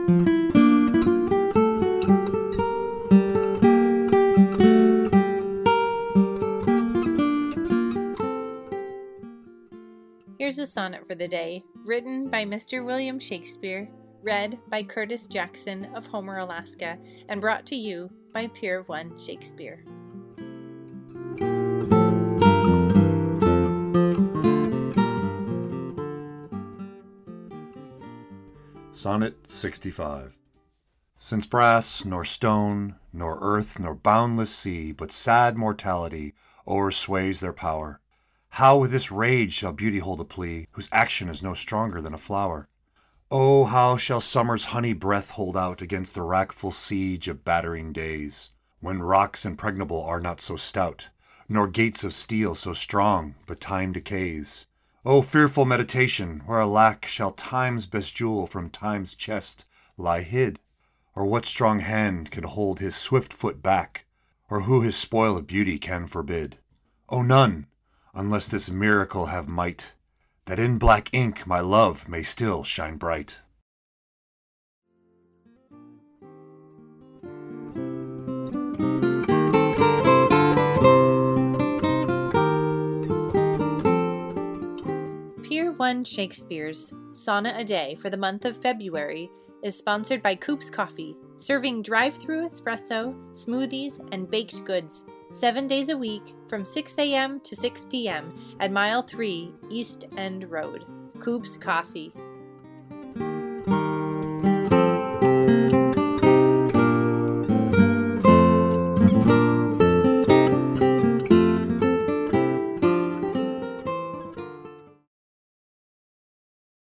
Here's a sonnet for the day, written by Mr. William Shakespeare, read by Curtis Jackson of Homer, Alaska, and brought to you by Pier 1 Shakespeare. Sonnet 65. Since brass, nor stone, nor earth, nor boundless sea, but sad mortality o'ersways their power, how with this rage shall beauty hold a plea, whose action is no stronger than a flower? Oh, how shall summer's honey breath hold out against the wrackful siege of battering days, when rocks impregnable are not so stout, nor gates of steel so strong, but time decays? O fearful meditation, where alack shall time's best jewel from time's chest lie hid? Or what strong hand can hold his swift foot back, or who his spoil of beauty can forbid? O none, unless this miracle have might, that in black ink my love may still shine bright. Pier 1 Shakespeare's Sonnet a Day for the month of February is sponsored by Coop's Coffee, serving drive-thru espresso, smoothies, and baked goods 7 days a week from 6 a.m. to 6 p.m. at Mile 3 East End Road. Coop's Coffee.